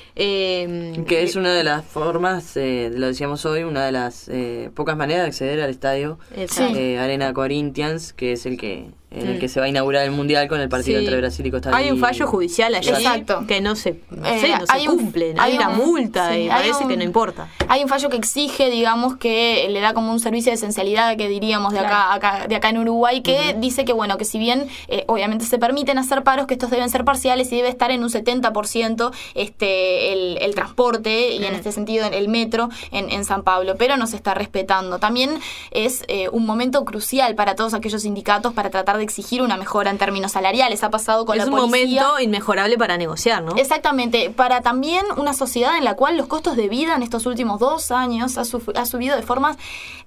A: Eh, que es una de las formas, eh, lo decíamos hoy, una de las eh, pocas maneras de acceder al estadio eh, Arena Corinthians, que es el que en el que se va a inaugurar el Mundial con el partido sí. entre Brasil y Costa Rica.
C: Hay un fallo judicial allí Exacto. que no se, no sé, no eh, se cumple. Un, hay, hay una un, multa sí, y parece un, que no importa.
B: Hay un fallo que exige, digamos, que le da como un servicio de esencialidad, que diríamos de acá, claro. acá de acá en Uruguay, que uh-huh. dice que, bueno, que si bien eh, obviamente se permiten hacer paros, que estos deben ser parciales y debe estar en un setenta por ciento este, el, el transporte, y uh-huh. en este sentido el metro en, en San Pablo, pero no se está respetando. También es eh, un momento crucial para todos aquellos sindicatos para tratar de exigir una mejora en términos salariales. Ha pasado con
C: es
B: la policía.
C: Es un momento inmejorable para negociar, ¿no?
B: Exactamente. Para también una sociedad en la cual los costos de vida en estos últimos dos años ha, suf- ha subido de formas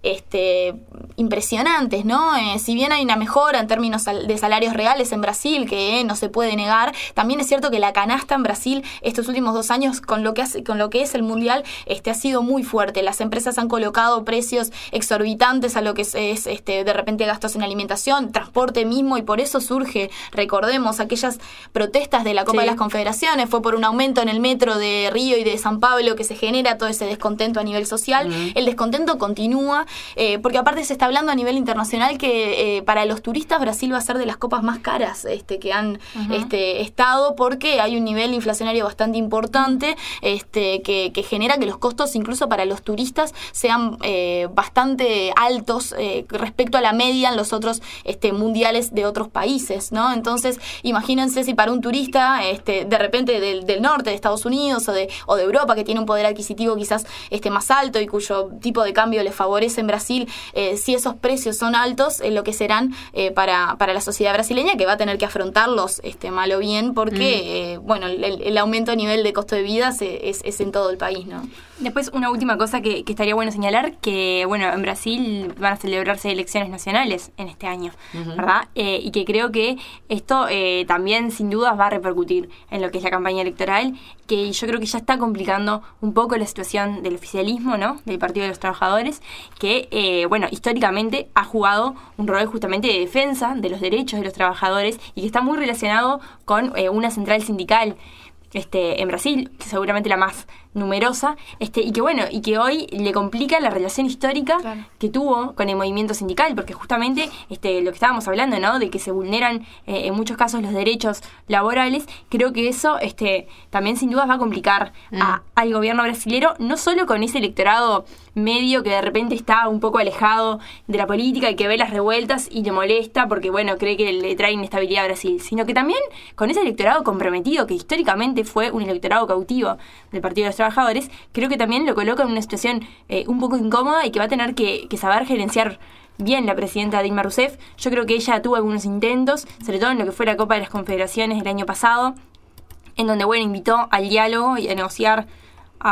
B: este, impresionantes, ¿no? Eh, si bien hay una mejora en términos sal- de salarios reales en Brasil, que eh, no se puede negar, también es cierto que la canasta en Brasil estos últimos dos años, con lo que, hace, con lo que es el Mundial, este, ha sido muy fuerte. Las empresas han colocado precios exorbitantes a lo que es, es este, de repente gastos en alimentación, transporte mismo, y por eso surge, recordemos, aquellas protestas de la Copa sí. de las Confederaciones. Fue por un aumento en el metro de Río y de San Pablo que se genera todo ese descontento a nivel social. Uh-huh. El descontento continúa, eh, porque aparte se está hablando a nivel internacional que eh, para los turistas Brasil va a ser de las copas más caras este, que han uh-huh. este, estado, porque hay un nivel inflacionario bastante importante este, que, que genera que los costos incluso para los turistas sean eh, bastante altos eh, respecto a la media en los otros este, mundiales de otros países, ¿no? Entonces, imagínense si para un turista este, de repente del, del norte de Estados Unidos o de, o de Europa, que tiene un poder adquisitivo quizás este, más alto y cuyo tipo de cambio le favorece en Brasil, eh, si esos precios son altos, eh, lo que serán eh, para, para la sociedad brasileña, que va a tener que afrontarlos este, mal o bien, porque mm. eh, bueno, el, el aumento a nivel de costo de vida se, es, es en todo el país, ¿no?
D: Después, una última cosa que, que estaría bueno señalar, que bueno, en Brasil van a celebrarse elecciones nacionales en este año, uh-huh. ¿verdad? Eh, y que creo que esto eh, también sin dudas va a repercutir en lo que es la campaña electoral, que yo creo que ya está complicando un poco la situación del oficialismo, ¿no? Del Partido de los Trabajadores, que eh, bueno, históricamente ha jugado un rol justamente de defensa de los derechos de los trabajadores y que está muy relacionado con eh, una central sindical este, en Brasil, que seguramente la más numerosa, este, y que bueno, y que hoy le complica la relación histórica claro. que tuvo con el movimiento sindical, porque justamente este, lo que estábamos hablando, ¿no? De que se vulneran eh, en muchos casos los derechos laborales, creo que eso este, también sin duda va a complicar mm. a, al gobierno brasilero, no solo con ese electorado medio que de repente está un poco alejado de la política y que ve las revueltas y le molesta porque bueno, cree que le trae inestabilidad a Brasil, sino que también con ese electorado comprometido, que históricamente fue un electorado cautivo del Partido de los Trabajadores, creo que también lo coloca en una situación eh, un poco incómoda y que va a tener que, que saber gerenciar bien la presidenta Dilma Rousseff. Yo creo que ella tuvo algunos intentos, sobre todo en lo que fue la Copa de las Confederaciones del año pasado, en donde bueno, invitó al diálogo y a negociar a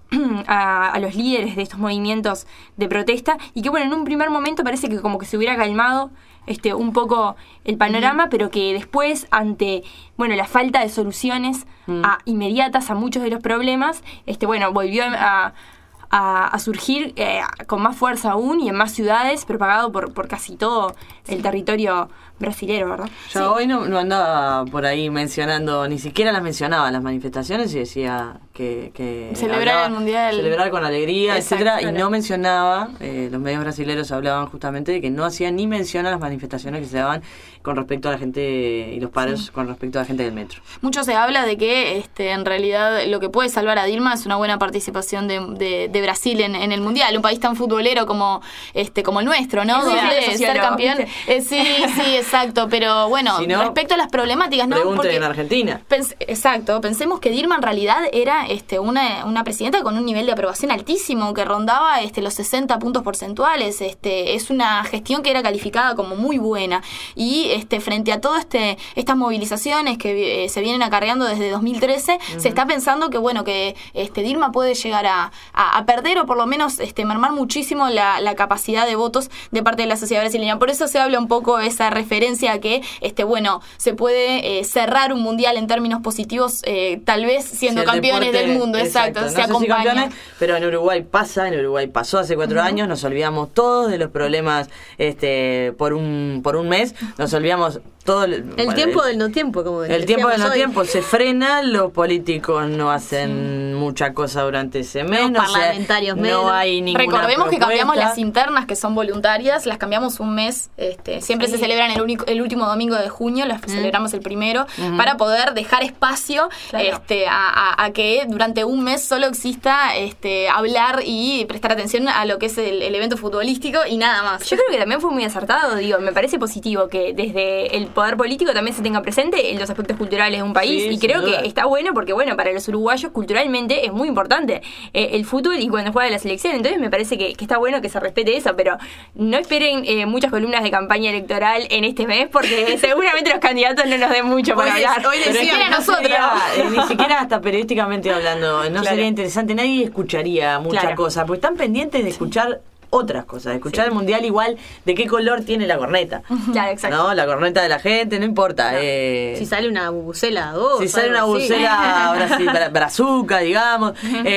D: a, a los líderes de estos movimientos de protesta, y que bueno, en un primer momento parece que como que se hubiera calmado este un poco el panorama, mm. pero que después, ante bueno la falta de soluciones mm. a, inmediatas a muchos de los problemas, este bueno volvió a, a, a surgir eh, con más fuerza aún y en más ciudades, propagado por, por casi todo el territorio brasilero, ¿verdad?
A: Yo sí. hoy no, no andaba por ahí mencionando, ni siquiera las mencionaba las manifestaciones, y decía que, que
B: celebrar el mundial,
A: celebrar con alegría, exacto, etcétera, claro. Y no mencionaba, eh, los medios brasileños hablaban justamente de que no hacían ni mención a las manifestaciones que se daban con respecto a la gente y los paros sí. con respecto a la gente del metro.
B: Mucho se habla de que este, en realidad lo que puede salvar a Dilma es una buena participación de, de, de Brasil en, en el mundial, un país tan futbolero como este como el nuestro, ¿no?
D: Sí,
B: donde ser campeón, eh, sí, sí, exacto, pero bueno, si no, respecto a las problemáticas, ¿no?
A: Pregunten en Argentina.
B: Pens- exacto, pensemos que Dilma en realidad era este una, una presidenta con un nivel de aprobación altísimo, que rondaba este los sesenta puntos porcentuales, este es una gestión que era calificada como muy buena, y este frente a todas este, estas movilizaciones que eh, se vienen acarreando desde dos mil trece, uh-huh. se está pensando que bueno que este Dilma puede llegar a, a, a perder o por lo menos este mermar muchísimo la, la capacidad de votos de parte de la sociedad brasileña. Por eso se habla un poco esa referencia a que este bueno se puede eh, cerrar un mundial en términos positivos, eh, tal vez siendo si campeones deporte, del mundo, exacto, exacto.
A: No
B: se
A: sé
B: acompaña.
A: Si campeones, pero en Uruguay pasa, en Uruguay pasó hace cuatro uh-huh. años, nos olvidamos todos de los problemas este por un por un mes, nos olvidamos todo el,
C: el
A: bueno,
C: tiempo
A: el,
C: del no tiempo, como
A: el tiempo del no hoy. tiempo se frena, los políticos no hacen sí. mucha cosa durante ese mes,
C: los
A: no
C: parlamentarios
A: sé, no hay ninguna
B: recordemos
A: propuesta.
B: Que cambiamos las internas, que son voluntarias, las cambiamos un mes, este siempre sí. se celebran el único el último domingo de junio, las mm. celebramos el primero, mm-hmm. para poder dejar espacio claro. este a, a, a que durante un mes solo exista este hablar y prestar atención a lo que es el, el evento futbolístico y nada más.
D: Yo creo que también fue muy acertado, digo, me parece positivo que desde el poder político también se tenga presente en los aspectos culturales de un país, sí, y creo que está bueno porque bueno, para los uruguayos culturalmente es muy importante eh, el fútbol y cuando juega la selección, entonces me parece que, que está bueno que se respete eso, pero no esperen eh, muchas columnas de campaña electoral en este mes porque seguramente los candidatos no nos den mucho para
B: hoy,
D: hablar.
B: Hoy decían a nosotros.
A: Sería, eh, ni siquiera hasta periodísticamente hablando, no claro. sería interesante, nadie escucharía mucha claro. cosa, porque están pendientes de escuchar otras cosas, escuchar sí. el mundial igual de qué color tiene la corneta.
B: Claro, exacto.
A: No, la corneta de la gente, no importa.
C: No.
A: Eh,
C: si sale una bubucela dos.
A: Si sale una bubucela brasil, bra, brazuca, digamos.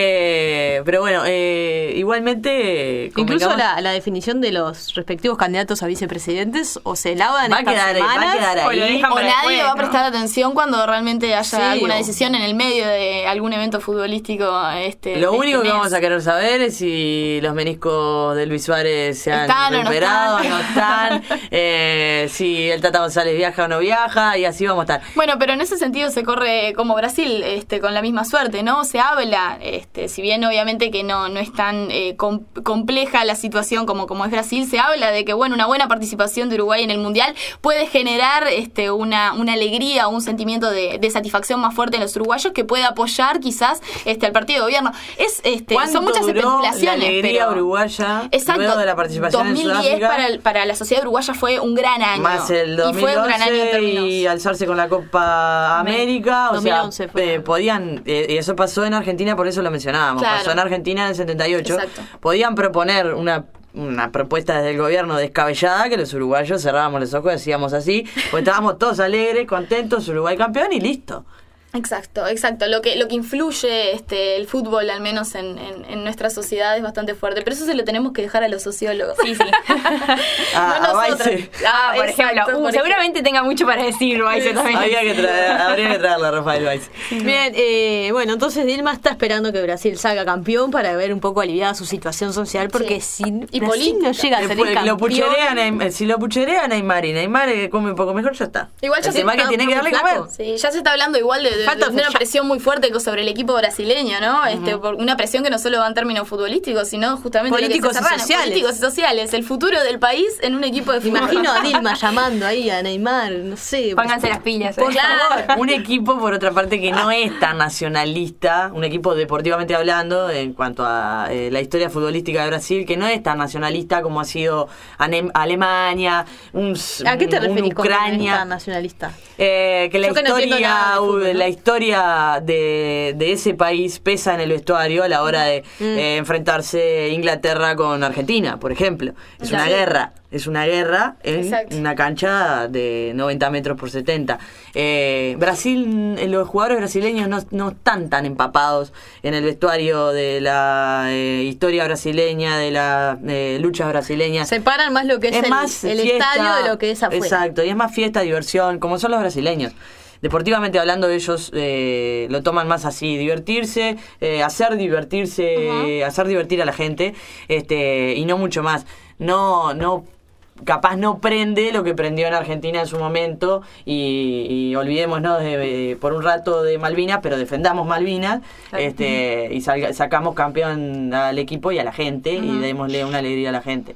A: eh, pero bueno, eh, igualmente...
C: Incluso la, la definición de los respectivos candidatos a vicepresidentes o se lavan
A: va
C: estas
A: a quedar,
C: semanas,
A: va a quedar ahí.
B: O, o nadie después, va a prestar ¿no? atención cuando realmente haya
A: sí,
B: alguna
A: o...
B: decisión en el medio de algún evento futbolístico. Este,
A: Lo único
B: este
A: que vamos a querer saber es si los meniscos de Luis Suárez se han
B: ¿Están
A: recuperado,
B: o no
A: están, no están eh, si el Tata González viaja o no viaja, y así vamos a estar.
B: Bueno, pero en ese sentido se corre como Brasil, este, con la misma suerte, ¿no? Se habla, este, si bien obviamente que no, no es tan eh, com- compleja la situación como, como es Brasil, se habla de que bueno, una buena participación de Uruguay en el Mundial puede generar este, una, una alegría o un sentimiento de, de satisfacción más fuerte en los uruguayos que puede apoyar quizás este, al partido de gobierno. Es, este, son muchas especulaciones.
A: La alegría
B: pero,
A: uruguaya
B: exacto,
A: luego de la participación
B: dos mil diez
A: en Sudáfrica,
B: para, el, para la sociedad uruguaya fue un gran año.
A: Más el dos mil once
B: y fue un gran año en términos.
A: Y alzarse con la Copa América, o
C: dos mil once
A: sea, eh, podían, eh, y eso pasó en Argentina, por eso lo mencionábamos,
B: claro.
A: pasó en Argentina en el setenta y ocho.
B: Exacto.
A: Podían proponer una una propuesta desde el gobierno descabellada que los uruguayos cerrábamos los ojos y decíamos así, pues estábamos todos alegres, contentos, Uruguay campeón y listo.
B: Exacto, exacto. Lo que lo que influye este el fútbol, al menos en, en, en nuestra sociedad, es bastante fuerte. Pero eso se lo tenemos que dejar a los sociólogos.
D: Sí, sí.
A: ah,
B: no
A: a Baise.
B: Ah,
D: por
B: exacto,
D: ejemplo. Uh,
B: por
D: seguramente ejemplo. tenga mucho para decir Baise también.
A: Habría que, traer, habría que traerle a Rafael Baise.
C: Bien, eh, bueno, entonces Dilma está esperando que Brasil salga campeón para ver un poco aliviada su situación social, porque sí. si
B: y
C: Brasil no llega a ser
A: Después,
C: campeón...
A: Lo pucherea Neymar, si lo pucherea Neymar y Neymar come un poco mejor, ya está.
B: Igual ya
A: el
B: se
A: tema que tiene que darle comer.
B: Sí, ya se está hablando igual de, de, de una presión muy fuerte sobre el equipo brasileño, ¿no? Uh-huh. Este, por una presión que no solo va en términos futbolísticos, sino justamente
C: políticos
B: lo que se
C: y sociales.
B: Políticos y sociales. El futuro del país en un equipo de fútbol.
C: Imagino a Dilma llamando ahí a Neymar, no sé.
D: Pónganse las pilas.
A: Por
D: ¿eh?
A: favor. Un equipo, por otra parte, que no es tan nacionalista, un equipo deportivamente hablando, en cuanto a eh, la historia futbolística de Brasil, que no es tan nacionalista como ha sido Anem- Alemania, un,
C: ¿A qué te
A: un
C: referís con
A: Ucrania.
C: nacionalista?
A: Eh, que la
C: Yo que no
A: historia,
C: no fútbol, ¿no?
A: la historia de, de ese país pesa en el vestuario a la hora de mm. eh, enfrentarse Inglaterra con Argentina, por ejemplo. Es claro. una guerra. Es una guerra en Exacto. una cancha de noventa metros por setenta. Eh, Brasil, los jugadores brasileños no, no están tan empapados en el vestuario de la eh, historia brasileña, de las eh, luchas brasileñas.
C: Separan más lo que es, es el, más el fiesta, estadio de lo que es afuera.
A: Exacto, y es más fiesta, diversión, como son los brasileños. Deportivamente hablando, ellos eh, lo toman más así, divertirse, eh, hacer divertirse, uh-huh. eh, hacer divertir a la gente, este, y no mucho más. No, no, capaz no prende lo que prendió en Argentina en su momento, y, y olvidémonos de, de, por un rato de Malvinas, pero defendamos Malvinas, claro. este, y salga, sacamos campeón al equipo y a la gente, uh-huh. y démosle una alegría a la gente.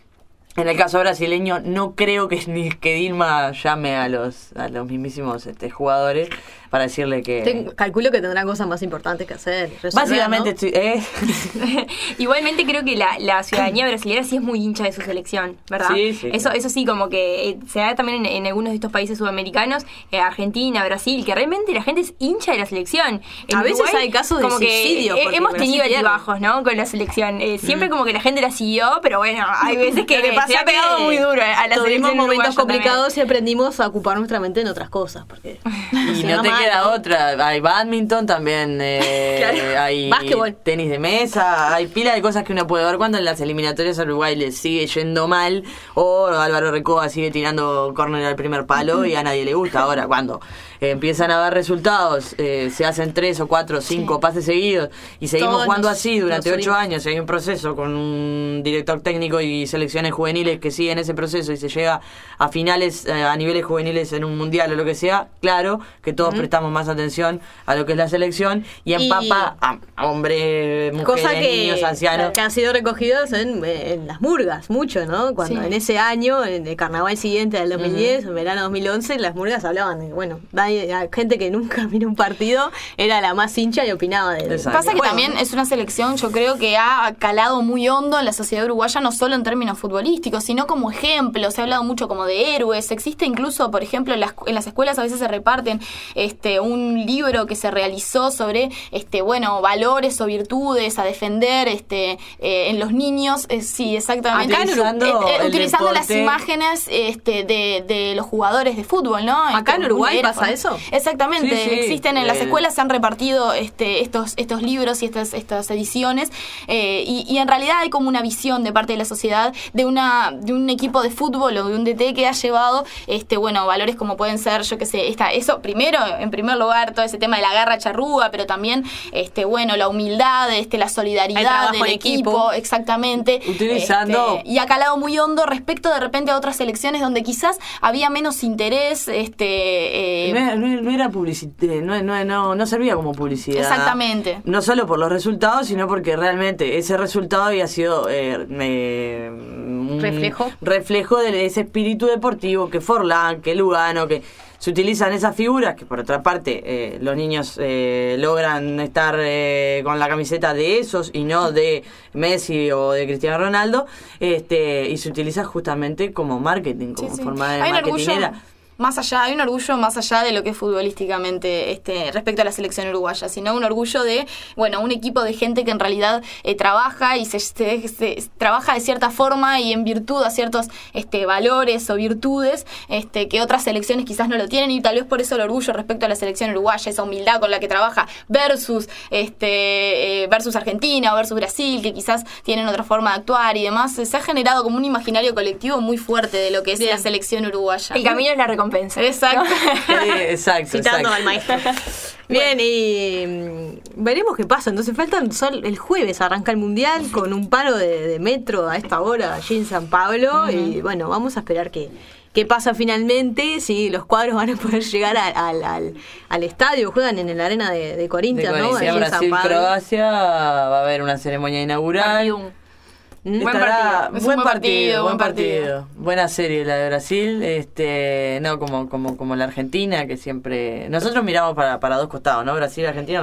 A: En el caso brasileño, no creo que ni que Dilma llame a los a los mismísimos este, jugadores para decirle que...
C: Ten, calculo que tendrán cosas más importantes que hacer. Resolver,
A: básicamente,
C: ¿no?
A: ¿eh?
D: Igualmente creo que la, la ciudadanía brasileña sí es muy hincha de su selección, ¿verdad?
A: Sí, sí.
D: Eso, eso sí, como que eh, se da también en, en algunos de estos países sudamericanos, eh, Argentina, Brasil, que realmente la gente es hincha de la selección. En
C: a veces
D: Uruguay,
C: hay casos de
D: como
C: suicidio.
D: Que, eh, hemos tenido altibajos, ¿no? Con la selección. Eh, siempre mm. como que la gente la siguió, pero bueno, hay veces que le se ha pegado muy duro a la selección.
C: Tuvimos momentos complicados también. Y aprendimos a ocupar nuestra mente en otras cosas. Porque
A: y no te mal, queda ¿no? otra. Hay badminton también, eh, claro. hay
C: Básquetbol.
A: Tenis de mesa, hay pila de cosas que uno puede ver cuando en las eliminatorias a Uruguay le sigue yendo mal, o Álvaro Recoba sigue tirando córner al primer palo y a nadie le gusta. Ahora, cuando eh, empiezan a dar resultados, eh, se hacen tres o cuatro o cinco sí. pases seguidos y seguimos Todos jugando nos, así durante ocho años, y hay un proceso con un director técnico y selecciones juveniles que siguen ese proceso y se llega a finales, eh, a niveles juveniles en un mundial o lo que sea, claro que todos uh-huh. prestamos más atención a lo que es la selección y empapa y a hombres, mujeres, cosa que, niños, ancianos.
C: Que han sido recogidos en, en las murgas, mucho, ¿no? Cuando sí. en ese año, en el carnaval siguiente del dos mil diez, uh-huh. en verano dos mil once, las murgas hablaban de, bueno, hay, hay gente que nunca miró un partido, era la más hincha y opinaba de eso.
B: Pasa que bueno, también es una selección, yo creo que ha calado muy hondo en la sociedad uruguaya, no solo en términos futbolísticos, sino como ejemplo. Se ha hablado mucho como de héroes. Existe incluso, por ejemplo, en las, en las escuelas a veces se reparten este un libro que se realizó sobre este bueno valores o virtudes a defender este eh, en los niños. Eh, sí, exactamente.
A: Acá utilizando,
B: eh, eh, utilizando las
A: deporte.
B: imágenes este de, de los jugadores de fútbol, ¿no?
C: Acá
B: este,
C: en Uruguay
B: héroe,
C: pasa
B: ¿no?
C: eso.
B: Exactamente.
A: Sí, sí.
B: Existen en las
A: Eh.
B: escuelas, se han repartido este estos estos libros y estas estas ediciones eh, y, y en realidad hay como una visión de parte de la sociedad de una de un equipo de fútbol o de un D T que ha llevado este bueno valores como pueden ser, yo qué sé, esta eso primero en primer lugar todo ese tema de la garra charrúa, pero también este bueno la humildad, este la solidaridad del equipo, equipo, exactamente,
A: utilizando
B: este, y ha calado muy hondo respecto de repente a otras selecciones donde quizás había menos interés, este eh,
A: no, era, no era publicidad, no, no, no, no servía como publicidad.
B: Exactamente.
A: No solo por los resultados, sino porque realmente ese resultado había sido eh, eh, un
C: reflejo
A: reflejo de ese espíritu deportivo que Forlán, que Lugano, que se utilizan esas figuras que por otra parte eh, los niños eh, logran estar eh, con la camiseta de esos y no de Messi o de Cristiano Ronaldo, este y se utiliza justamente como marketing, como sí, sí. forma de marketingera.
B: Más allá, hay un orgullo más allá de lo que es futbolísticamente este, respecto a la selección uruguaya, sino un orgullo de, bueno, un equipo de gente que en realidad eh, trabaja y se, se, se trabaja de cierta forma y en virtud a ciertos este, valores o virtudes este, que otras selecciones quizás no lo tienen, y tal vez por eso el orgullo respecto a la selección uruguaya, esa humildad con la que trabaja versus este eh, versus Argentina o versus Brasil, que quizás tienen otra forma de actuar y demás. Se ha generado como un imaginario colectivo muy fuerte de lo que es Bien. La selección uruguaya.
D: El camino es la recompensa.
B: Exacto.
A: Sí, exacto.
C: Citando
A: exacto.
C: al maestro. Bien, bueno. y mm, veremos qué pasa. Entonces faltan sol, el jueves arranca el mundial con un paro de, de metro a esta hora allí en San Pablo. Uh-huh. Y bueno, vamos a esperar que qué pasa finalmente, si los cuadros van a poder llegar a, a, al, al, al estadio. Juegan en la arena de, de Corinthians,
A: de
C: ¿no?
A: Corinthians,
C: allí en San Pablo.
A: Brasil-Croacia, va a haber una ceremonia inaugural.
B: Buen partido.
A: Buen, buen partido, partido, buen partido. partido. Buena serie la de Brasil, este, no como como como la Argentina, que siempre nosotros miramos para para dos costados, ¿no? Brasil, Argentina, nosotros.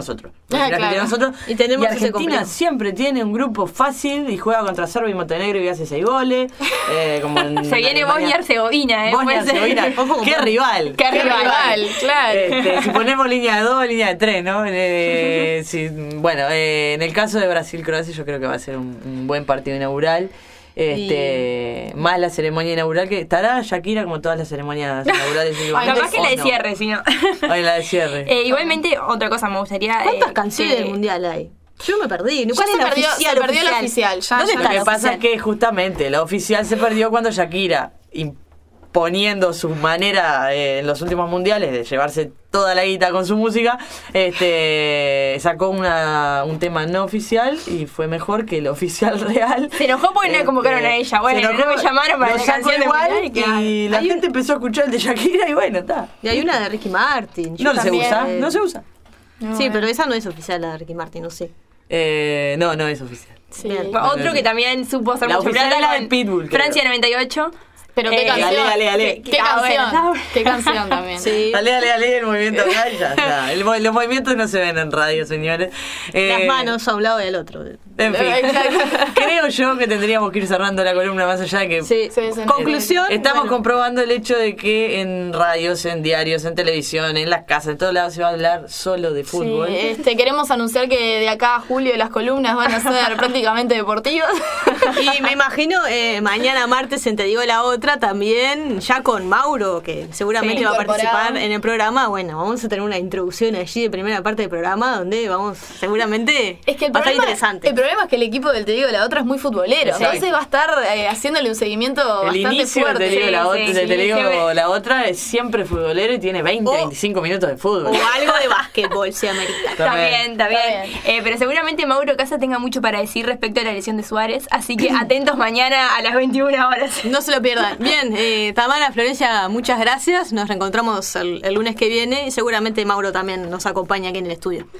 A: Ah, Argentina
B: claro.
A: nosotros.
C: Y tenemos
A: y
C: ese
A: Argentina
C: complejo.
A: siempre tiene un grupo fácil y juega contra Serbia y Montenegro y hace seis goles. Eh, como en
D: Se viene
A: Alemania.
D: Bosnia y Herzegovina, ¿eh?
A: Bosnia y
D: Puede ser.
A: Herzegovina.
C: Ojo,
A: ¡Qué rival!
B: Qué rival, claro.
A: Este, si ponemos línea de dos, línea de tres, ¿no? Eh, si- bueno, eh, en el caso de Brasil-Croacia yo creo que va a ser un, un buen partido inaugural. Este, más la ceremonia inaugural, que estará Shakira como todas las ceremonias inaugurales.
D: Capaz que la de
A: no.
D: cierre, si no.
A: Ay, la de cierre.
D: Eh, igualmente, otra cosa me gustaría...
C: ¿Cuántas
D: eh,
C: canciones
D: que-
C: del mundial hay? Yo me perdí.
B: Ya
C: ¿Cuál
B: se
C: es la
B: perdió,
C: oficial?
B: se perdió la oficial. Ya,
C: ¿Dónde
B: ya
C: está
A: Lo
C: la
A: que pasa
C: oficial?
A: es que justamente la oficial se perdió cuando Shakira, imponiendo su manera eh, en los últimos mundiales de llevarse toda la guita con su música, este sacó una, un tema no oficial y fue mejor que el oficial real.
D: Se enojó porque no la convocaron
A: Este,
D: a ella. Bueno,
A: se enojó,
D: no me llamaron para
A: lo
D: la
A: sacó
D: canción de
A: igual
D: mundial, claro.
A: y la
C: Hay
A: gente empezó a escuchar el de Shakira y bueno, está.
C: Y hay una de Ricky Martin. Yo
A: No se
C: también,
A: usa,
C: eh,
A: no se usa.
C: Sí, pero esa no es oficial, la de Ricky Martin, no sé.
A: Eh, no, no es oficial.
B: Sí.
C: Bien.
D: Bueno, otro que también supo hacer
A: La
D: mucho
A: oficial
D: plata
A: era
D: con
A: de Pitbull, creo.
D: Francia noventa y ocho.
B: Pero qué
D: Eh,
B: canción.
A: dale, dale, dale.
B: Qué, qué
D: Ah, bueno,
B: canción.
D: está bueno.
B: Qué canción también.
C: Sí.
A: Dale, dale, dale, el movimiento acá y ya está. El mo- los movimientos no se ven en radio, señores.
C: Las
A: Eh,
C: manos a un lado y al otro.
A: En fin,
B: Exacto.
A: creo yo que tendríamos que ir cerrando la columna más allá de que...
C: Sí.
B: Sí, sí,
C: Conclusión.
A: Estamos
C: bueno,
A: comprobando el hecho de que en radios, en diarios, en televisión, en las casas, en todos lados se va a hablar solo de fútbol.
B: Sí, este, queremos anunciar que de acá a julio las columnas van a ser prácticamente deportivas.
C: Y me imagino eh, mañana martes en Te Digo la Otra también, ya con Mauro, que seguramente
B: Sí,
C: va a
B: incorporado.
C: participar en el programa. Bueno, vamos a tener una introducción allí de primera parte del programa donde vamos, seguramente
B: Es que el
C: va a estar
B: problema,
C: interesante.
B: el problema es que el equipo del Te Digo la Otra es muy futbolero.
A: Exacto.
B: Entonces va a estar eh, haciéndole un seguimiento
A: El
B: bastante
A: inicio
B: fuerte.
A: de Te Digo, la,
D: Sí,
A: otra,
D: sí,
A: de
D: sí,
A: Te Digo
D: siempre.
A: la Otra es siempre futbolero y tiene veinte,
C: O-
A: veinticinco minutos de fútbol.
C: O algo de básquetbol, si amerita.
D: Está bien, está bien.
B: Está
D: Eh, pero seguramente Mauro Casa tenga mucho para decir respecto a la lesión de Suárez, así que atentos mañana a las veintiuna horas.
C: No se lo pierdan. Bien, eh, Tamara, Florencia, muchas gracias. Nos reencontramos el, el lunes que viene y seguramente Mauro también nos acompaña aquí en el estudio.